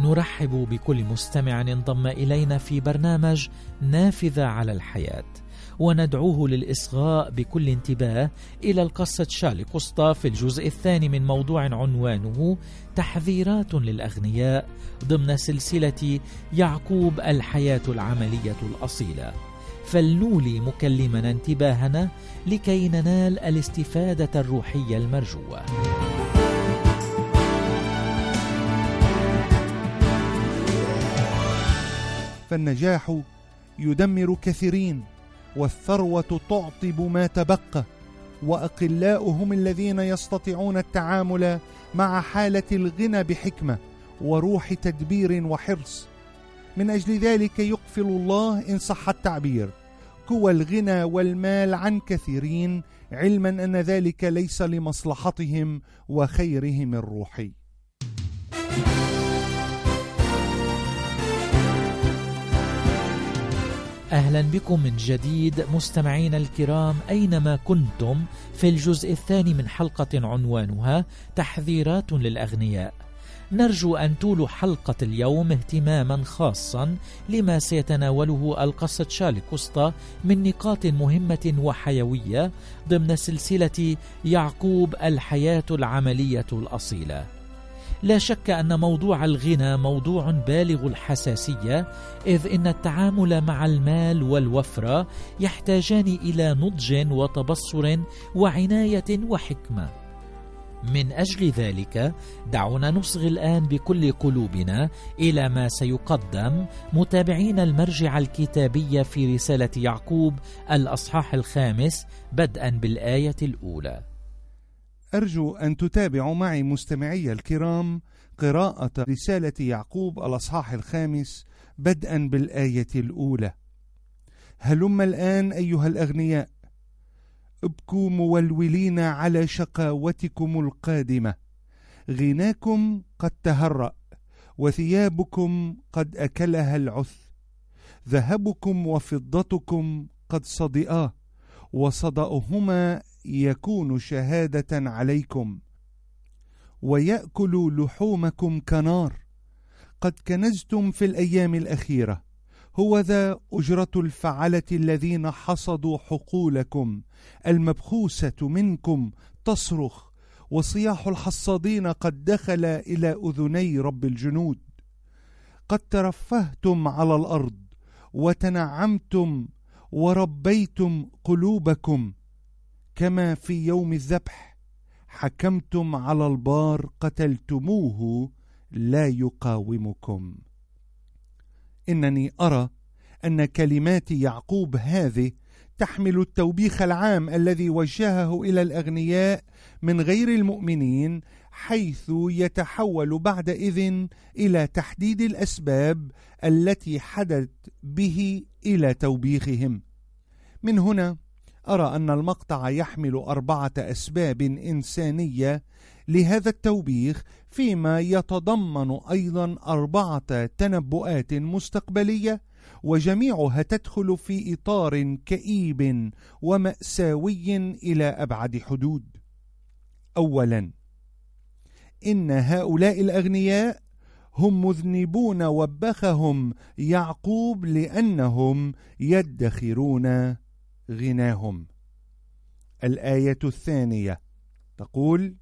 نرحب بكل مستمع انضم إلينا في برنامج نافذة على الحياة، وندعوه للإصغاء بكل انتباه إلى القصة شارلي كوستا في الجزء الثاني من موضوع عنوانه تحذيرات للأغنياء ضمن سلسلة يعقوب الحياة العملية الأصيلة. فلنولي مكلمنا انتباهنا لكي ننال الاستفادة الروحية المرجوة. فالنجاح يدمر كثيرين، والثروة تعطب ما تبقى، وأقلاء هم الذين يستطيعون التعامل مع حالة الغنى بحكمة وروح تدبير وحرص. من أجل ذلك يقفل الله إن صح التعبير قوى الغنى والمال عن كثيرين، علما أن ذلك ليس لمصلحتهم وخيرهم الروحي. أهلا بكم من جديد مستمعين الكرام أينما كنتم في الجزء الثاني من حلقة عنوانها تحذيرات للأغنياء. نرجو أن تولوا حلقة اليوم اهتماما خاصا لما سيتناوله القصة شارلي كوستا من نقاط مهمة وحيوية ضمن سلسلة يعقوب الحياة العملية الأصيلة. لا شك أن موضوع الغنى موضوع بالغ الحساسية، إذ إن التعامل مع المال والوفرة يحتاجان إلى نضج وتبصر وعناية وحكمة. من أجل ذلك دعونا نصغي الآن بكل قلوبنا إلى ما سيقدم متابعين المرجع الكتابي في رسالة يعقوب الأصحاح 5 بدءا بالآية الأولى. أرجو أن تتابعوا معي مستمعي الكرام قراءة رسالة يعقوب الأصحاح 5 بدءا بالآية الأولى. هلم الآن أيها الأغنياء، ابكوا مولولين على شقاوتكم القادمة. غناكم قد تهرأ، وثيابكم قد أكلها العث. ذهبكم وفضتكم قد صدئا، وصدأهما يكون شهادة عليكم. ويأكل لحومكم كنار. قد كنزتم في الأيام الأخيرة. هو ذا أجرة الفعلة الذين حصدوا حقولكم. المبخوسة منكم تصرخ، وصياح الحصادين قد دخل إلى أذني رب الجنود. قد ترفهتم على الأرض وتنعمتم وربيتم قلوبكم، كما في يوم الذبح حكمتم على البار قتلتموه لا يقاومكم. إنني أرى أن كلمات يعقوب هذه تحمل التوبيخ العام الذي وجهه إلى الأغنياء من غير المؤمنين، حيث يتحول بعدئذ إلى تحديد الأسباب التي حدثت به إلى توبيخهم. من هنا أرى أن المقطع يحمل 4 أسباب إنسانية لهذا التوبيخ، فيما يتضمن أيضا 4 تنبؤات مستقبلية، وجميعها تدخل في إطار كئيب ومأساوي إلى أبعد حدود. أولا، إن هؤلاء الأغنياء هم مذنبون وبخهم يعقوب لأنهم يدخرون غناهم. الآية الثانية تقول: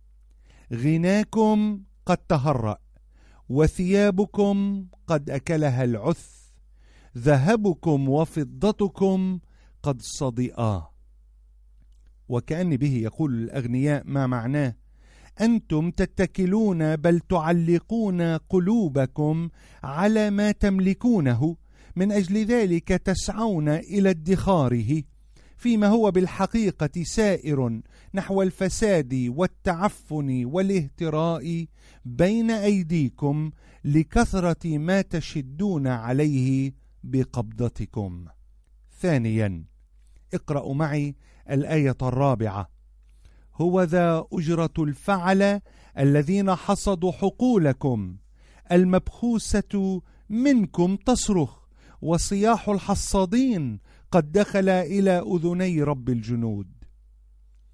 غناكم قد تهرأ، وثيابكم قد أكلها العث. ذهبكم وفضتكم قد صدئا. وكأن به يقول الأغنياء ما معناه: أنتم تتكلون بل تعلقون قلوبكم على ما تملكونه، من أجل ذلك تسعون إلى ادخاره، فيما هو بالحقيقة سائر نحو الفساد والتعفن والاهتراء بين أيديكم لكثرة ما تشدون عليه بقبضتكم. ثانيا، اقرأوا معي الآية 4: هو ذا أجرة الفعلة الذين حصدوا حقولكم. المبخوسة منكم تصرخ، وصياح الحصادين قد دخل إلى أذني رب الجنود.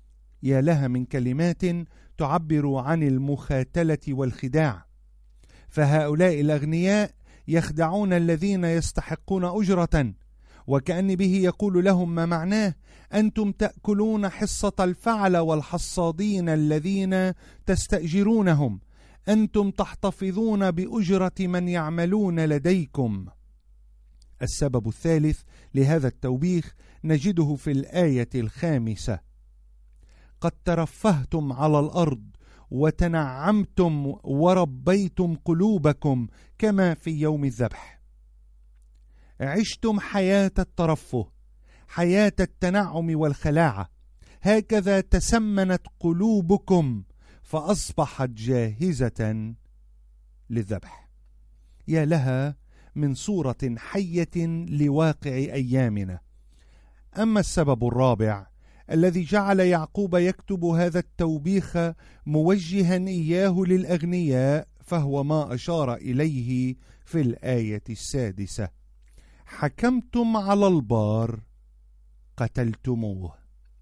يا لها من كلمات تعبر عن المخاتلة والخداع. فهؤلاء الأغنياء يخدعون الذين يستحقون أجرة، وكأن به يقول لهم ما معناه: أنتم تأكلون حصة الفعل والحصادين الذين تستأجرونهم، أنتم تحتفظون بأجرة من يعملون لديكم. السبب الثالث لهذا التوبيخ نجده في الآية 5: قد ترفهتم على الأرض وتنعمتم وربيتم قلوبكم كما في يوم الذبح. عشتم حياة الترفه، حياة التنعم والخلاعة، هكذا تسمنت قلوبكم فأصبحت جاهزة للذبح. يا لها من صورة حية لواقع أيامنا. أما السبب الرابع الذي جعل يعقوب يكتب هذا التوبيخ موجها إياه للأغنياء فهو ما أشار إليه في الآية 6: حكمتم على البار قتلتموه.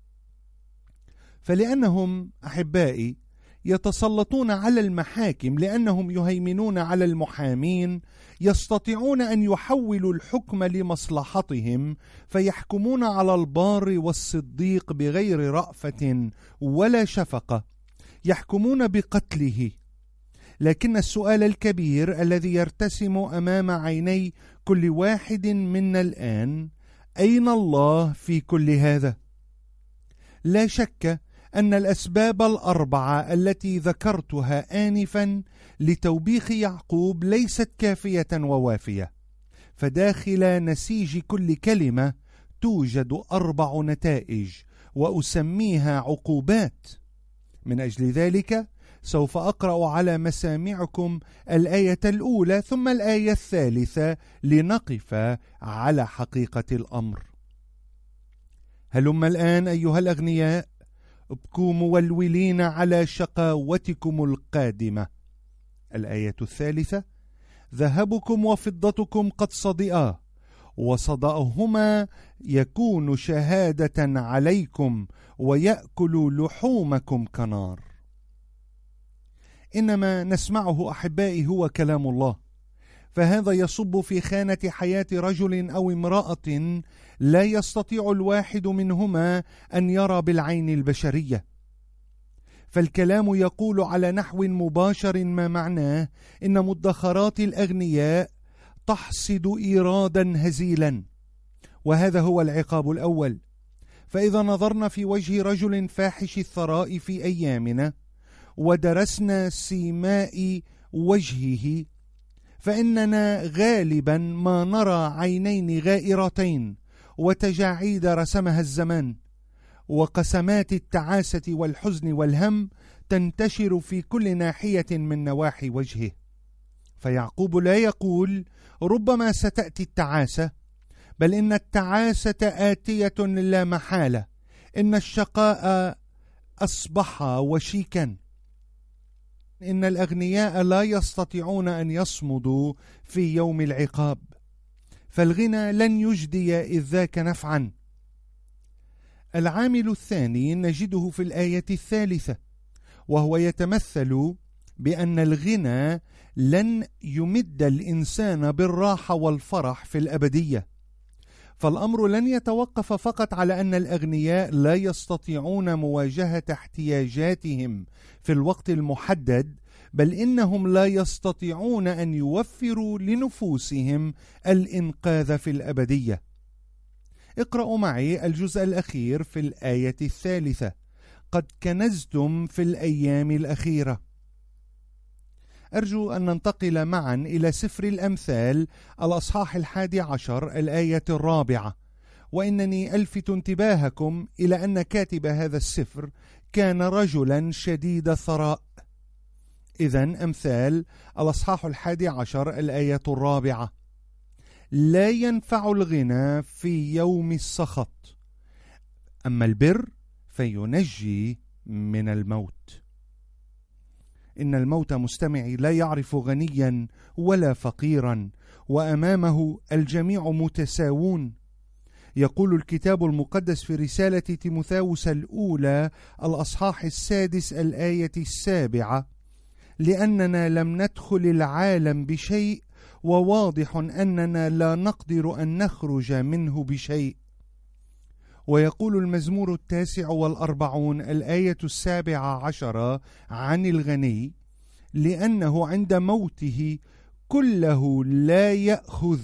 فلأنهم أحبائي يتسلطون على المحاكم، لأنهم يهيمنون على المحامين، يستطيعون أن يحولوا الحكم لمصلحتهم، فيحكمون على البار والصديق بغير رأفة ولا شفقة، يحكمون بقتله. لكن السؤال الكبير الذي يرتسم أمام عيني كل واحد منا الآن: أين الله في كل هذا؟ لا شك أن الأسباب الأربعة التي ذكرتها آنفا لتوبيخ يعقوب ليست كافية ووافية، فداخل نسيج كل كلمة توجد 4 نتائج، وأسميها عقوبات. من أجل ذلك سوف أقرأ على مسامعكم الآية الأولى ثم الآية 3 لنقف على حقيقة الأمر. هلم الآن أيها الأغنياء، ابكوا مولولين على شقاوتكم القادمة. الآية 3: ذهبكم وفضتكم قد صدئا، وصدأهما يكون شهادة عليكم، ويأكل لحومكم كنار. إنما نسمعه أحبائي هو كلام الله، فهذا يصب في خانة حياة رجل أو امرأة لا يستطيع الواحد منهما أن يرى بالعين البشرية. فالكلام يقول على نحو مباشر ما معناه إن مدخرات الأغنياء تحصد إيرادا هزيلا، وهذا هو العقاب الأول. فإذا نظرنا في وجه رجل فاحش الثراء في أيامنا ودرسنا سيماء وجهه، فإننا غالبا ما نرى عينين غائرتين وتجاعيد رسمها الزمان، وقسمات التعاسة والحزن والهم تنتشر في كل ناحية من نواحي وجهه. فيعقوب لا يقول ربما ستأتي التعاسة، بل إن التعاسة آتية لا محالة، إن الشقاء أصبح وشيكا. إن الأغنياء لا يستطيعون أن يصمدوا في يوم العقاب، فالغنى لن يجدي إذ ذاك نفعا. العامل الثاني نجده في الآية 3، وهو يتمثل بأن الغنى لن يمد الإنسان بالراحة والفرح في الأبدية. فالأمر لن يتوقف فقط على أن الأغنياء لا يستطيعون مواجهة احتياجاتهم في الوقت المحدد، بل إنهم لا يستطيعون أن يوفروا لنفوسهم الإنقاذ في الأبدية. اقرأوا معي الجزء الأخير في الآية 3: قد كنزتم في الأيام الأخيرة. أرجو أن ننتقل معا إلى سفر الأمثال الأصحاح 11 الآية 4، وإنني ألفت انتباهكم إلى أن كاتب هذا السفر كان رجلا شديد الثراء. إذن أمثال الأصحاح 11 الآية 4: لا ينفع الغنى في يوم السخط، أما البر فينجي من الموت. إن الموت مستمعي لا يعرف غنيا ولا فقيرا، وأمامه الجميع متساوون. يقول الكتاب المقدس في رسالة تيموثاوس الأولى الأصحاح 6 الآية 7: لأننا لم ندخل العالم بشيء، وواضح أننا لا نقدر أن نخرج منه بشيء. ويقول المزمور 49 الآية 17 عن الغني: لأنه عند موته كله لا يأخذ،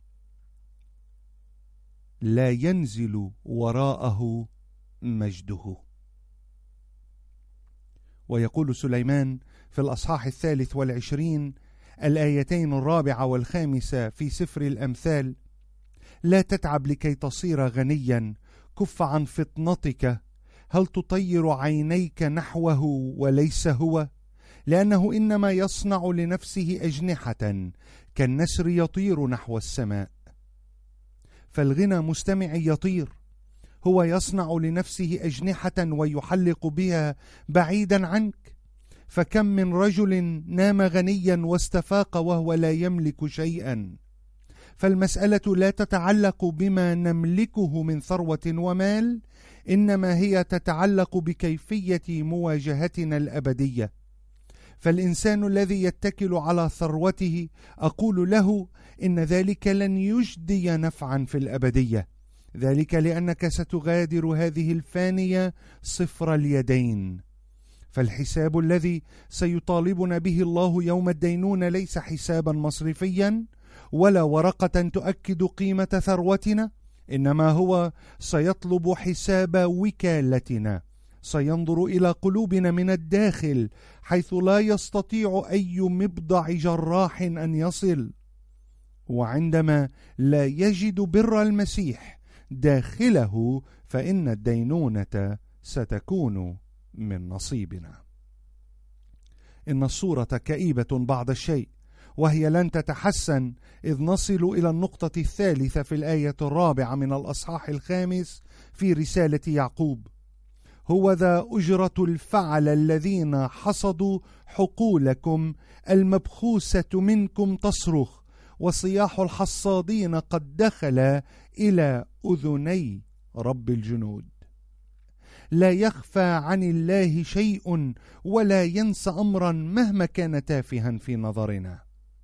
لا ينزل وراءه مجده. ويقول سليمان في الأصحاح 23 الآيتين 4 و5 في سفر الأمثال: لا تتعب لكي تصير غنيا، كف عن فطنتك، هل تطير عينيك نحوه وليس هو؟ لأنه إنما يصنع لنفسه أجنحة كالنسر يطير نحو السماء. فالغنى مستمع يطير، هو يصنع لنفسه أجنحة ويحلق بها بعيدا عنك. فكم من رجل نام غنيا واستفاق وهو لا يملك شيئا. فالمسألة لا تتعلق بما نملكه من ثروة ومال، إنما هي تتعلق بكيفية مواجهتنا الأبدية. فالإنسان الذي يتكل على ثروته أقول له إن ذلك لن يجدي نفعا في الأبدية، ذلك لأنك ستغادر هذه الفانية صفر اليدين. فالحساب الذي سيطالبنا به الله يوم الدينونة ليس حسابا مصرفيا ولا ورقة تؤكد قيمة ثروتنا، إنما هو سيطلب حساب وكالتنا، سينظر إلى قلوبنا من الداخل حيث لا يستطيع أي مبضع جراح أن يصل. وعندما لا يجد بر المسيح داخله فإن الدينونة ستكون من نصيبنا. إن الصورة كئيبة بعض الشيء، وهي لن تتحسن إذ نصل إلى النقطة الثالثة في الآية 4 من الأصحاح 5 في رسالة يعقوب: هو ذا أجرة الفعل الذين حصدوا حقولكم المبخوسة منكم تصرخ، وصياح الحصادين قد دخل إلى أذني رب الجنود. لا يخفى عن الله شيء ولا ينسى أمرا مهما كان تافها في نظرنا.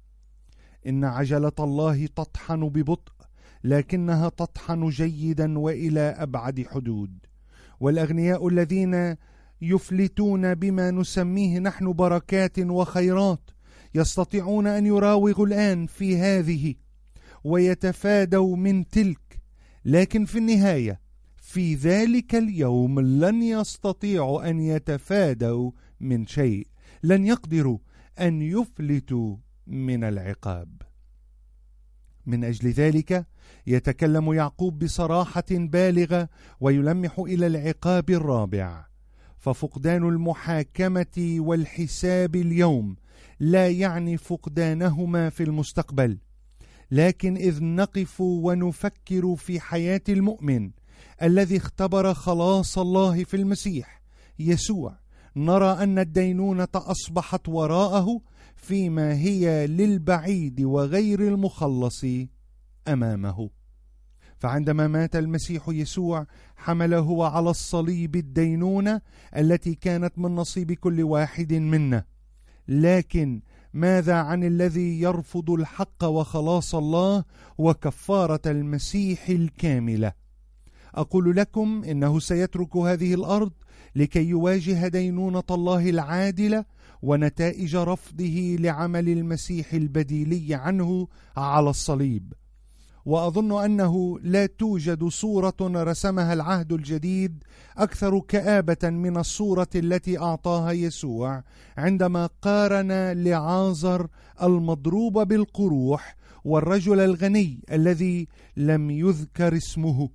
إن عجلة الله تطحن ببطء، لكنها تطحن جيدا وإلى أبعد حدود. والأغنياء الذين يفلتون بما نسميه نحن بركات وخيرات يستطيعون أن يراوغوا الآن في هذه ويتفادوا من تلك، لكن في النهاية في ذلك اليوم لن يستطيعوا أن يتفادوا من شيء، لن يقدروا أن يفلتوا من العقاب. من أجل ذلك يتكلم يعقوب بصراحة بالغة ويلمح إلى العقاب الرابع. ففقدان المحاكمة والحساب اليوم لا يعني فقدانهما في المستقبل، لكن إذ نقف ونفكر في حياة المؤمن الذي اختبر خلاص الله في المسيح يسوع، نرى أن الدينونة أصبحت وراءه فيما هي للبعيد وغير المخلص أمامه. فعندما مات المسيح يسوع حمل هو على الصليب الدينونة التي كانت من نصيب كل واحد منا. لكن ماذا عن الذي يرفض الحق وخلاص الله وكفارة المسيح الكاملة؟ أقول لكم إنه سيترك هذه الأرض لكي يواجه دينونة الله العادلة ونتائج رفضه لعمل المسيح البديلي عنه على الصليب. وأظن أنه لا توجد صورة رسمها العهد الجديد أكثر كآبة من الصورة التي أعطاها يسوع عندما قارن لعازر المضروب بالقروح والرجل الغني الذي لم يذكر اسمه.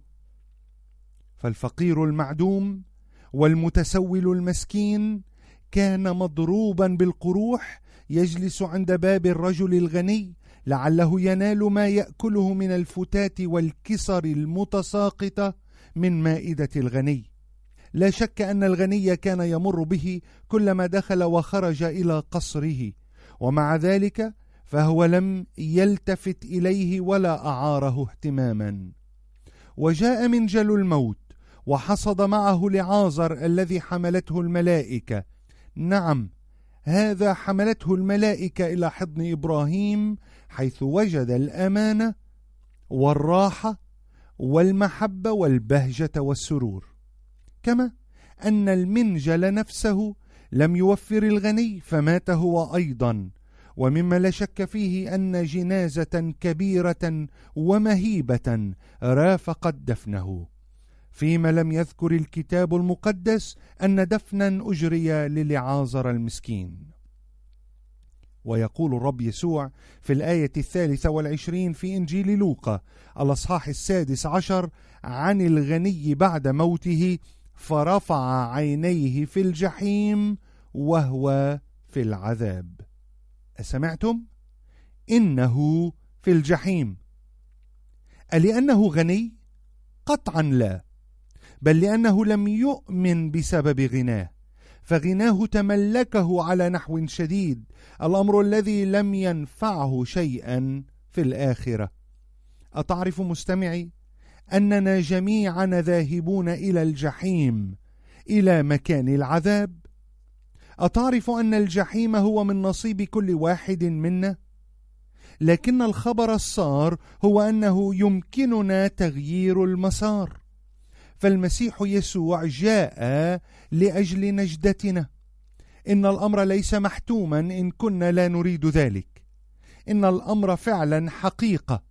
فالفقير المعدوم والمتسول المسكين كان مضروبا بالقروح يجلس عند باب الرجل الغني لعله ينال ما يأكله من الفتات والكسر المتساقطة من مائدة الغني. لا شك أن الغني كان يمر به كلما دخل وخرج إلى قصره، ومع ذلك فهو لم يلتفت إليه ولا أعاره اهتماما. وجاء منجل الموت وحصد معه لعازر الذي حملته الملائكة، نعم هذا حملته الملائكة إلى حضن إبراهيم، حيث وجد الأمانة والراحة والمحبة والبهجة والسرور. كما أن المنجل نفسه لم يوفر الغني فمات هو أيضا، ومما لا شك فيه أن جنازة كبيرة ومهيبة رافقت دفنه، فيما لم يذكر الكتاب المقدس أن دفنا أجري للعازر المسكين. ويقول الرب يسوع في الآية 23 في إنجيل لوقا الأصحاح 16 عن الغني بعد موته: فرفع عينيه في الجحيم وهو في العذاب. أسمعتم؟ إنه في الجحيم. ألأنه غني؟ قطعا لا، بل لأنه لم يؤمن بسبب غناه، فغناه تملكه على نحو شديد، الأمر الذي لم ينفعه شيئا في الآخرة. أتعرف مستمعي أننا جميعا ذاهبون إلى الجحيم، إلى مكان العذاب؟ أتعرف أن الجحيم هو من نصيب كل واحد منا؟ لكن الخبر السار هو أنه يمكننا تغيير المسار، فالمسيح يسوع جاء لأجل نجدتنا. إن الأمر ليس محتوما إن كنا لا نريد ذلك، إن الأمر فعلا حقيقة،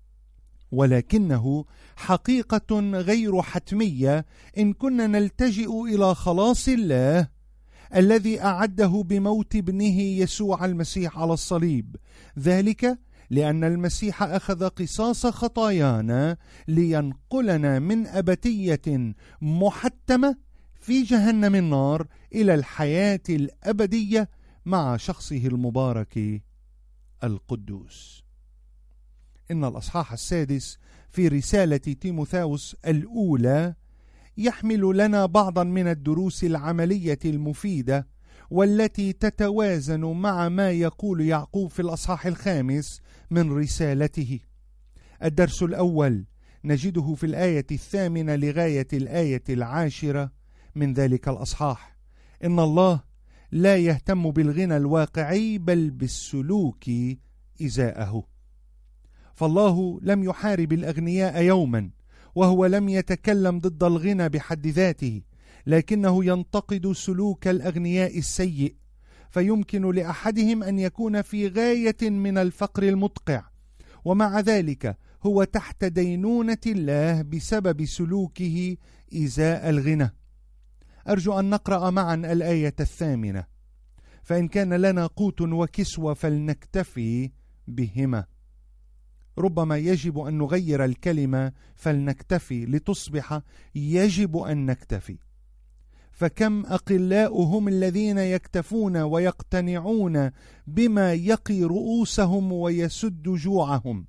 ولكنه حقيقة غير حتمية إن كنا نلتجئ إلى خلاص الله الذي أعده بموت ابنه يسوع المسيح على الصليب، ذلك لأن المسيح أخذ قصاص خطايانا لينقلنا من أبدية محتمة في جهنم النار إلى الحياة الأبدية مع شخصه المبارك القدوس. إن الأصحاح 6 في رسالة تيموثاوس الأولى يحمل لنا بعضا من الدروس العملية المفيدة والتي تتوازن مع ما يقول يعقوب في الأصحاح 5 من رسالته. الدرس الأول نجده في الآية 8 لغاية الآية 10 من ذلك الأصحاح: إن الله لا يهتم بالغنى الواقعي بل بالسلوك إزاءه. فالله لم يحارب الأغنياء يوما، وهو لم يتكلم ضد الغنى بحد ذاته، لكنه ينتقد سلوك الأغنياء السيء. فيمكن لأحدهم أن يكون في غاية من الفقر المدقع، ومع ذلك هو تحت دينونة الله بسبب سلوكه إزاء الغنى. أرجو أن نقرأ معا الآية 8: فإن كان لنا قوت وكسوة فلنكتفي بهما. ربما يجب أن نغير الكلمة فلنكتفي لتصبح يجب أن نكتفي. فكم أقلاء هم الذين يكتفون ويقتنعون بما يقي رؤوسهم ويسد جوعهم.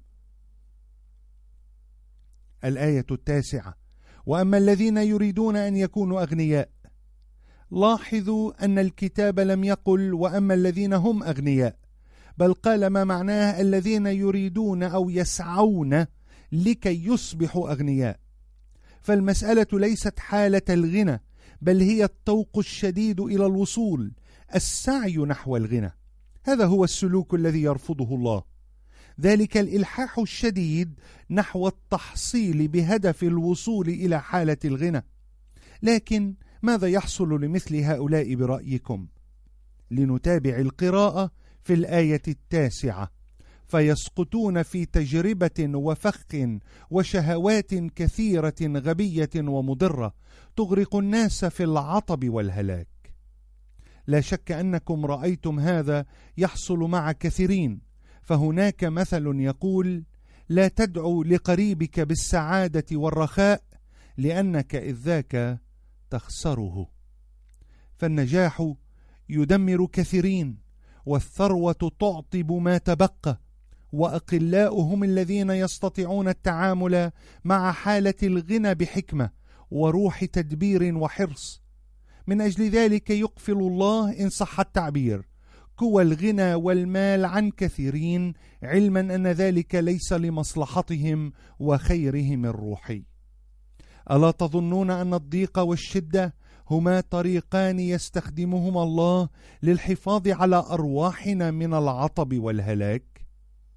الآية 9: وأما الذين يريدون أن يكونوا أغنياء. لاحظوا أن الكتاب لم يقل وأما الذين هم أغنياء، بل قال ما معناه الذين يريدون أو يسعون لكي يصبحوا أغنياء. فالمسألة ليست حالة الغنى، بل هي الطوق الشديد إلى الوصول، السعي نحو الغنى. هذا هو السلوك الذي يرفضه الله، ذلك الإلحاح الشديد نحو التحصيل بهدف الوصول إلى حالة الغنى. لكن ماذا يحصل لمثل هؤلاء برأيكم؟ لنتابع القراءة في الآية 9: فيسقطون في تجربة وفخ وشهوات كثيرة غبية ومضرة تغرق الناس في العطب والهلاك. لا شك أنكم رأيتم هذا يحصل مع كثيرين، فهناك مثل يقول: لا تدعو لقريبك بالسعادة والرخاء لأنك إذ ذاك تخسره. فالنجاح يدمر كثيرين، والثروة تعطب ما تبقى، وأقلاء هم الذين يستطيعون التعامل مع حالة الغنى بحكمة وروح تدبير وحرص. من أجل ذلك يقفل الله إن صح التعبير قوى الغنى والمال عن كثيرين، علما أن ذلك ليس لمصلحتهم وخيرهم الروحي. ألا تظنون أن الضيق والشدة هما طريقان يستخدمهما الله للحفاظ على أرواحنا من العطب والهلاك.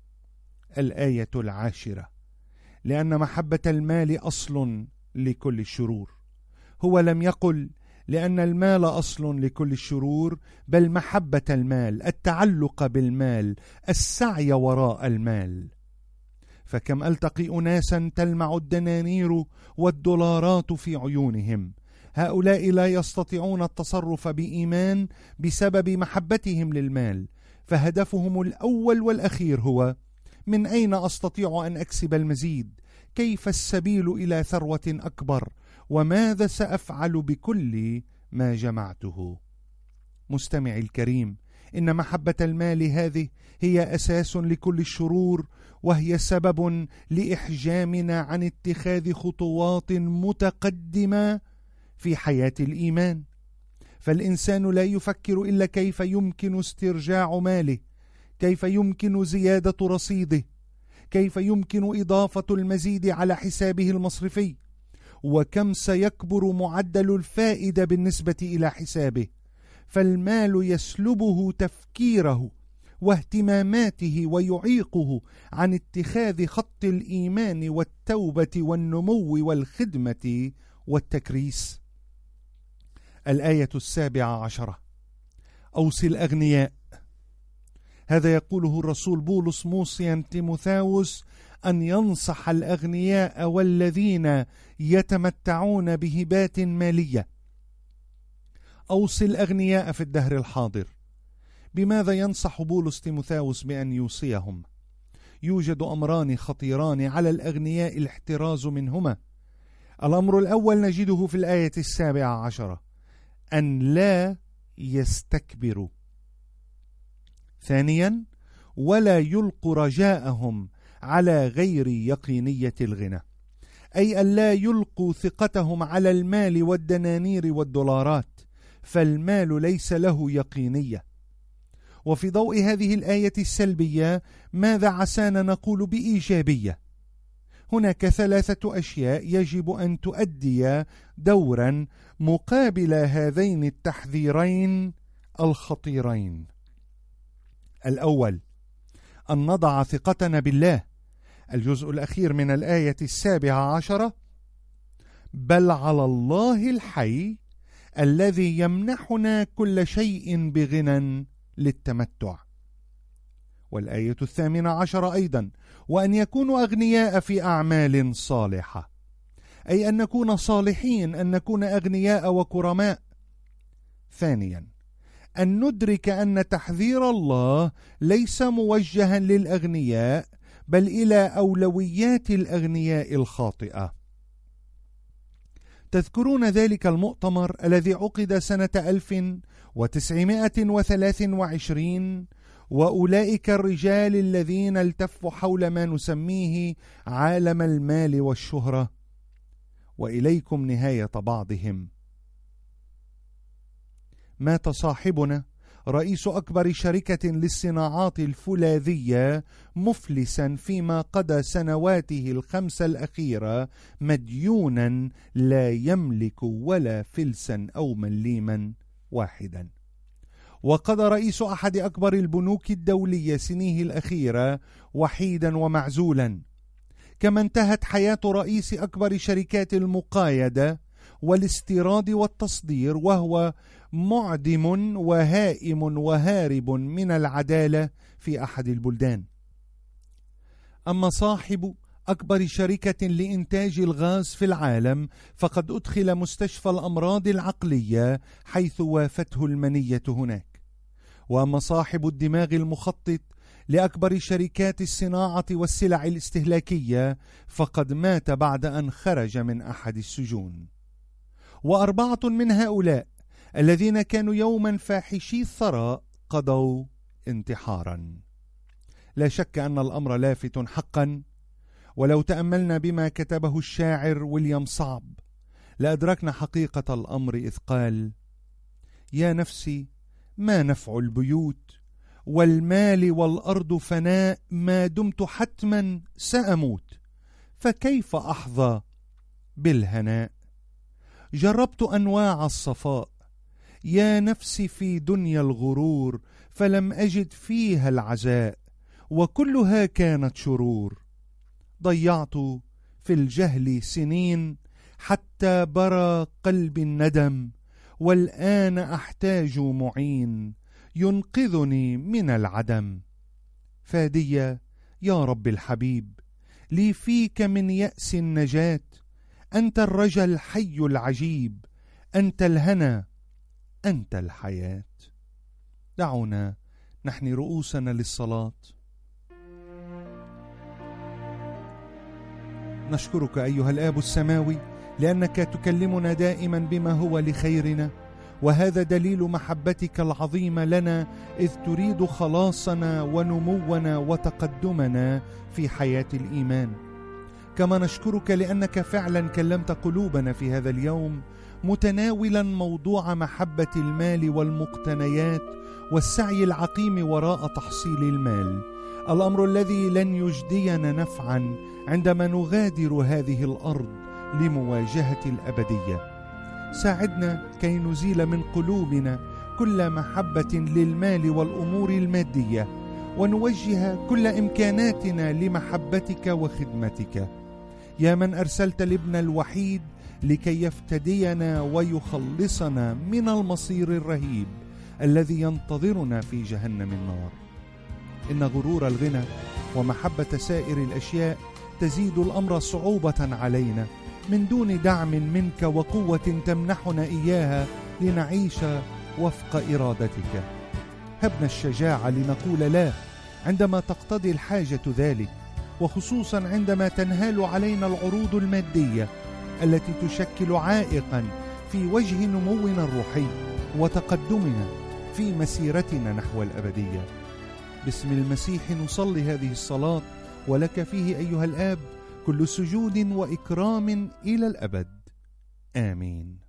الآية 10: لأن محبة المال أصل لكل الشرور. هو لم يقل لأن المال أصل لكل الشرور، بل محبة المال، التعلق بالمال، السعي وراء المال. فكم ألتقي أناسا تلمع الدنانير والدولارات في عيونهم. هؤلاء لا يستطيعون التصرف بإيمان بسبب محبتهم للمال، فهدفهم الأول والأخير هو: من أين أستطيع أن أكسب المزيد؟ كيف السبيل إلى ثروة أكبر؟ وماذا سأفعل بكل ما جمعته؟ مستمعي الكريم، إن محبة المال هذه هي أساس لكل الشرور، وهي سبب لإحجامنا عن اتخاذ خطوات متقدمة في حياة الإيمان. فالإنسان لا يفكر إلا كيف يمكن استرجاع ماله، كيف يمكن زيادة رصيده، كيف يمكن إضافة المزيد على حسابه المصرفي، وكم سيكبر معدل الفائدة بالنسبة إلى حسابه. فالمال يسلبه تفكيره واهتماماته ويعيقه عن اتخاذ خط الإيمان والتوبة والنمو والخدمة والتكريس. الآية 17: أوصي الأغنياء. هذا يقوله الرسول بولس موصيا تيموثاوس أن ينصح الأغنياء والذين يتمتعون بهبات مالية. أوصي الأغنياء في الدهر الحاضر. بماذا ينصح بولس تيموثاوس بأن يوصيهم؟ يوجد أمران خطيران على الأغنياء الاحتراز منهما. الأمر الأول نجده في الآية 17: أن لا يستكبروا. ثانيا: ولا يلقوا رجاءهم على غير يقينية الغنى، أي أن لا يلقوا ثقتهم على المال والدنانير والدولارات، فالمال ليس له يقينية. وفي ضوء هذه الآية السلبية ماذا عسانا نقول بإيجابية؟ هناك 3 أشياء يجب أن تؤدي دورا مقابل هذين التحذيرين الخطيرين. الأول: أن نضع ثقتنا بالله. الجزء الأخير من الآية 17: بل على الله الحي الذي يمنحنا كل شيء بغنى للتمتع. والآية 18 أيضا: وأن يكونوا أغنياء في أعمال صالحة، أي أن نكون صالحين، أن نكون أغنياء وكرماء. ثانيا: أن ندرك أن تحذير الله ليس موجها للأغنياء، بل إلى أولويات الأغنياء الخاطئة. تذكرون ذلك المؤتمر الذي عقد سنة 1923، وأولئك الرجال الذين التفوا حول ما نسميه عالم المال والشهرة. وإليكم نهاية بعضهم. مات صاحبنا رئيس أكبر شركة للصناعات الفولاذية مفلسا فيما قضى سنواته ال5 الأخيرة مديونا لا يملك ولا فلسا أو مليما واحدا. وقضى رئيس أحد أكبر البنوك الدولية سنيه الأخيرة وحيدا ومعزولا. كما انتهت حياة رئيس أكبر شركات المقايدة والاستيراد والتصدير، وهو معدم وهائم وهارب من العدالة في أحد البلدان. أما صاحب أكبر شركة لإنتاج الغاز في العالم فقد أدخل مستشفى الأمراض العقلية حيث وافته المنية هناك. وأما صاحب الدماغ المخطط لأكبر شركات الصناعة والسلع الاستهلاكية فقد مات بعد أن خرج من أحد السجون. و4 من هؤلاء الذين كانوا يوما فاحشي الثراء قضوا انتحارا. لا شك أن الأمر لافت حقا، ولو تأملنا بما كتبه الشاعر ويليام صعب لأدركنا حقيقة الأمر، إذ قال: يا نفسي ما نفع البيوت والمال والأرض فناء، ما دمت حتما سأموت، فكيف أحظى بالهناء؟ جربت أنواع الصفاء، يا نفسي في دنيا الغرور، فلم أجد فيها العزاء، وكلها كانت شرور. ضيعت في الجهل سنين حتى برى قلبي الندم، والآن أحتاج معين ينقذني من العدم. فادية يا رب الحبيب، لي فيك من يأس النجاة، أنت الرجا الحي العجيب، أنت الهنا، أنت الحياة. دعونا نحني رؤوسنا للصلاة. نشكرك أيها الآب السماوي لأنك تكلمنا دائما بما هو لخيرنا، وهذا دليل محبتك العظيمة لنا، إذ تريد خلاصنا ونمونا وتقدمنا في حياة الإيمان. كما نشكرك لأنك فعلا كلمت قلوبنا في هذا اليوم، متناولا موضوع محبة المال والمقتنيات والسعي العقيم وراء تحصيل المال، الأمر الذي لن يجدينا نفعا عندما نغادر هذه الأرض لمواجهة الأبدية. ساعدنا كي نزيل من قلوبنا كل محبة للمال والأمور المادية، ونوجه كل إمكاناتنا لمحبتك وخدمتك، يا من أرسلت الابن الوحيد لكي يفتدينا ويخلصنا من المصير الرهيب الذي ينتظرنا في جهنم النار. إن غرور الغنى ومحبة سائر الأشياء تزيد الأمر صعوبة علينا من دون دعم منك وقوة تمنحنا إياها لنعيش وفق إرادتك. هبنا الشجاعة لنقول لا عندما تقتضي الحاجة ذلك، وخصوصا عندما تنهال علينا العروض المادية التي تشكل عائقا في وجه نمونا الروحي وتقدمنا في مسيرتنا نحو الأبدية. باسم المسيح نصلي هذه الصلاة، ولك فيه أيها الآب كل سجود وإكرام إلى الأبد. آمين.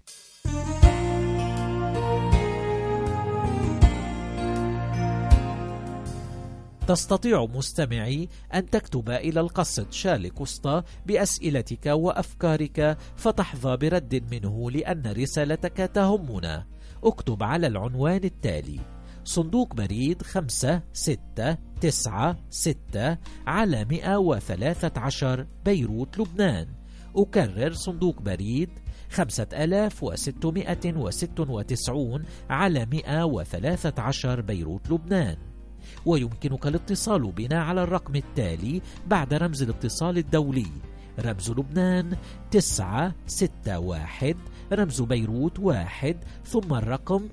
تستطيع مستمعي أن تكتب إلى القصة شارلي كوستا بأسئلتك وأفكارك فتحظى برد منه، لأن رسالتك تهمنا. اكتب على العنوان التالي: صندوق بريد 5696 على 113 بيروت لبنان. أكرر: صندوق بريد 5696 على 113 بيروت لبنان. ويمكنك الاتصال بنا على الرقم التالي بعد رمز الاتصال الدولي: رمز لبنان 961، رمز بيروت 1، ثم الرقم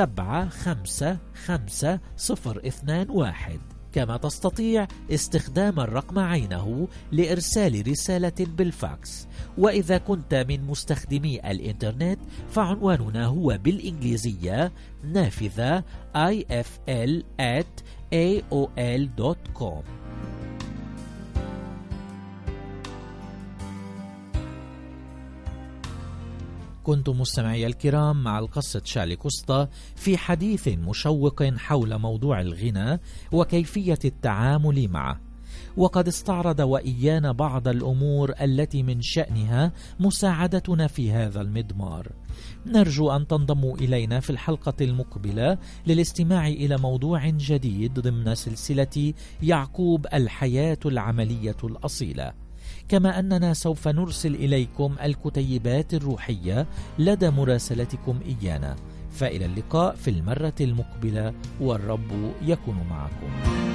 75521. كما تستطيع استخدام الرقم عينه لإرسال رسالة بالفاكس. وإذا كنت من مستخدمي الإنترنت فعنواننا هو بالإنجليزية نافذة ifl@aol.com. كنتم مستمعي الكرام مع القصة شارلي كوستا في حديث مشوق حول موضوع الغنى وكيفية التعامل معه، وقد استعرض وإيانا بعض الأمور التي من شأنها مساعدتنا في هذا المضمار. نرجو أن تنضموا إلينا في الحلقة المقبلة للاستماع إلى موضوع جديد ضمن سلسلة يعقوب الحياة العملية الأصيلة، كما أننا سوف نرسل إليكم الكتيبات الروحية لدى مراسلتكم إيانا. فإلى اللقاء في المرة المقبلة، والرب يكون معكم.